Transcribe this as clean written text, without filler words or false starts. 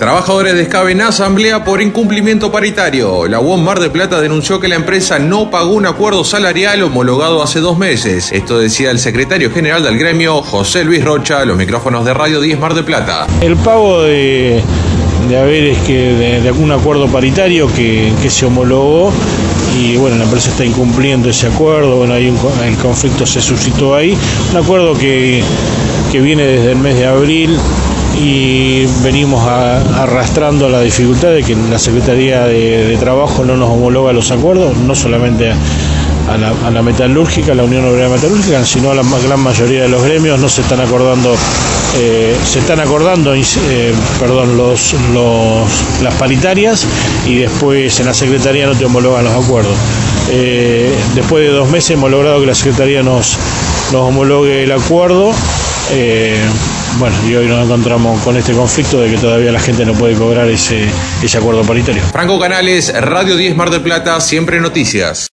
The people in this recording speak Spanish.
Trabajadores de SCAB en asamblea por incumplimiento paritario. La UOM Mar del Plata denunció que la empresa no pagó un acuerdo salarial homologado hace 2 meses. Esto decía el secretario general del gremio, José Luis Rocha, a los micrófonos de Radio 10 Mar del Plata. El pago de algún acuerdo paritario que se homologó, y bueno, la empresa está incumpliendo ese acuerdo. Bueno, el conflicto se suscitó ahí, un acuerdo que viene desde el mes de abril, y venimos arrastrando la dificultad de que la Secretaría de Trabajo no nos homologa los acuerdos, no solamente a la metalúrgica, a la Unión Obrera Metalúrgica, sino a la gran mayoría de los gremios. No se están acordando, las paritarias, y después en la Secretaría no te homologan los acuerdos. Después de 2 meses hemos logrado que la Secretaría nos homologue el acuerdo. Bueno, y hoy nos encontramos con este conflicto de que todavía la gente no puede cobrar ese acuerdo paritario. Franco Canales, Radio 10 Mar del Plata, siempre noticias.